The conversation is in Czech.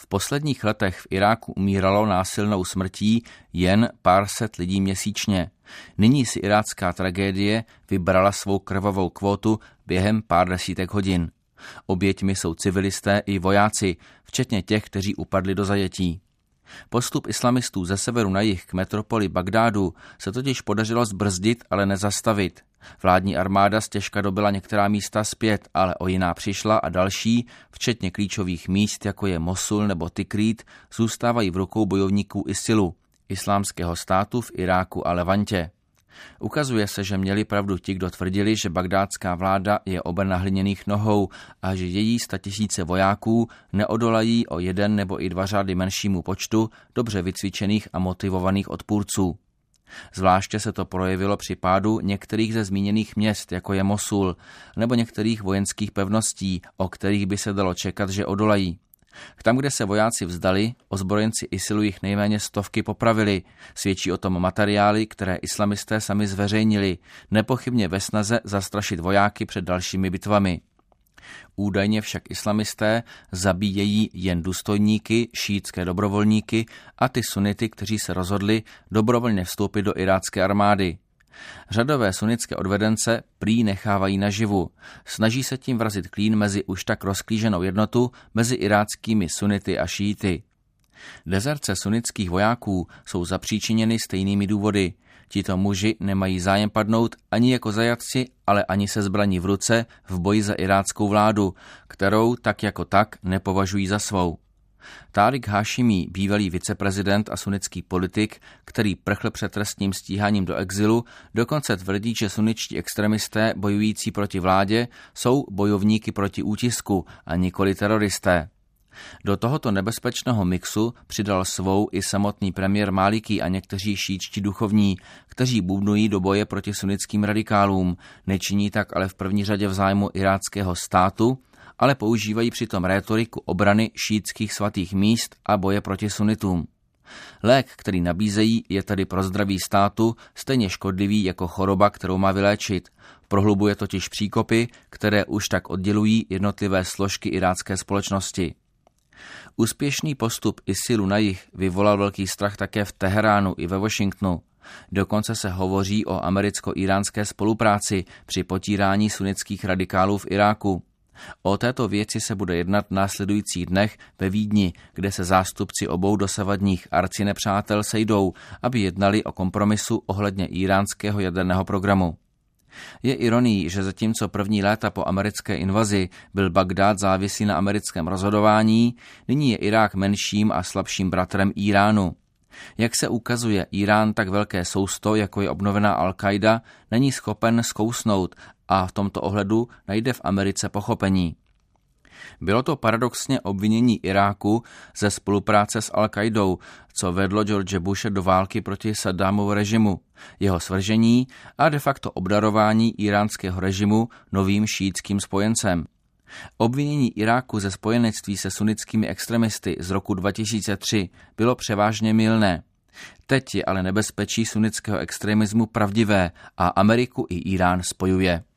posledních letech v Iráku umíralo násilnou smrtí jen pár set lidí měsíčně. Nyní si irácká tragédie vybrala svou krvavou kvótu během pár desítek hodin. Oběťmi jsou civilisté i vojáci, včetně těch, kteří upadli do zajetí. Postup islamistů ze severu na jih k metropoli Bagdádu se totiž podařilo zbrzdit, ale nezastavit. Vládní armáda stěžka dobyla některá místa zpět, ale o jiná přišla a další, včetně klíčových míst, jako je Mosul nebo Tikrít, zůstávají v rukou bojovníků ISILu, islámského státu v Iráku a Levantě. Ukazuje se, že měli pravdu ti, kdo tvrdili, že bagdátská vláda je oben na hliněných nohou a že její 100 000 vojáků neodolají o 1 nebo i 2 řády menšímu počtu dobře vycvičených a motivovaných odpůrců. Zvláště se to projevilo při pádu některých ze zmíněných měst, jako je Mosul, nebo některých vojenských pevností, o kterých by se dalo čekat, že odolají. Tam, kde se vojáci vzdali, ozbrojenci ISILu jich nejméně 100 popravili. Svědčí o tom materiály, které islamisté sami zveřejnili, nepochybně ve snaze zastrašit vojáky před dalšími bitvami. Údajně však islamisté zabíjejí jen důstojníky, šíitské dobrovolníky a ty sunity, kteří se rozhodli dobrovolně vstoupit do irácké armády. Řadové sunnické odvedence prý nechávají naživu. Snaží se tím vrazit klín mezi už tak rozklíženou jednotu mezi iráckými sunity a šíity. Dezerce sunnitských vojáků jsou zapříčiněny stejnými důvody. Tito muži nemají zájem padnout ani jako zajatci, ale ani se zbraní v ruce v boji za iráckou vládu, kterou tak jako tak nepovažují za svou. Tárik Hášimí, bývalý viceprezident a sunnitský politik, který prchl před trestním stíháním do exilu, dokonce tvrdí, že sunnitští extremisté bojující proti vládě jsou bojovníky proti útisku a nikoli teroristé. Do tohoto nebezpečného mixu přidal svou i samotný premiér Máliki a někteří šíitští duchovní, kteří bubnují do boje proti sunnitským radikálům, nečiní tak ale v první řadě v zájmu iráckého státu, ale používají přitom rétoriku obrany šíitských svatých míst a boje proti sunnitům. Lék, který nabízejí, je tedy pro zdraví státu stejně škodlivý jako choroba, kterou má vyléčit. Prohlubuje totiž příkopy, které už tak oddělují jednotlivé složky irácké společnosti. Úspěšný postup ISILu na jih vyvolal velký strach také v Teheránu i ve Washingtonu. Dokonce se hovoří o americko-iránské spolupráci při potírání sunnitských radikálů v Iráku. O této věci se bude jednat v následujících dnech ve Vídni, kde se zástupci obou dosavadních arcinepřátel sejdou, aby jednali o kompromisu ohledně íránského jaderného programu. Je ironií, že zatímco první léta po americké invazi byl Bagdád závislý na americkém rozhodování, nyní je Irák menším a slabším bratrem Íránu. Jak se ukazuje, Irán tak velké sousto, jako je obnovená Al-Qaida, není schopen zkousnout a v tomto ohledu najde v Americe pochopení. Bylo to paradoxně obvinění Iráku ze spolupráce s Al-Qaidou, co vedlo George Bushe do války proti Saddamovu režimu, jeho svržení a de facto obdarování iránského režimu novým šíitským spojencem. Obvinění Iráku ze spojenectví se sunnitskými extremisty z roku 2003 bylo převážně mylné. Teď je ale nebezpečí sunnitského extremismu pravdivé a Ameriku i Irán spojuje.